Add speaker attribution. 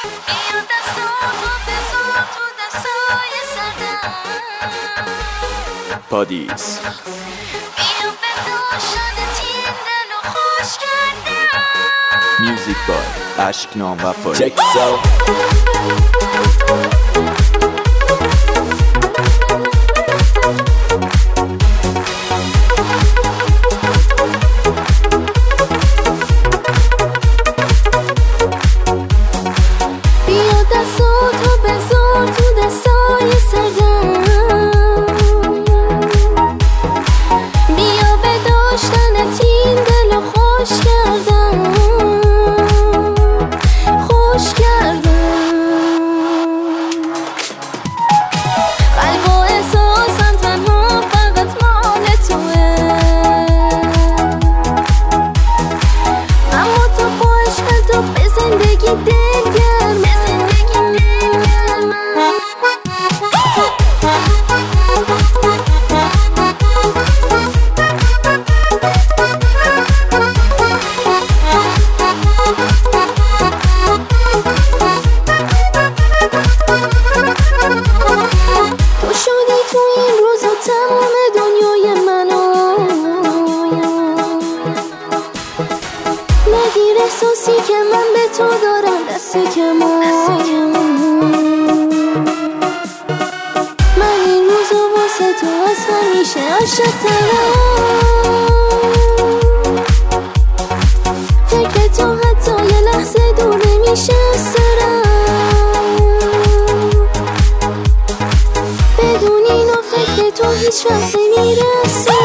Speaker 1: پادیس میوزیک بای اشکنام و فاری
Speaker 2: احساسی که من به تو دارم دستی که من این روزو واسه تو از همیشه عاشق‌ترم. فکر تو حتی یه لحظه دور نمیشه سرم، بدون اینو فکر تو هیچ وقت نمیرسه.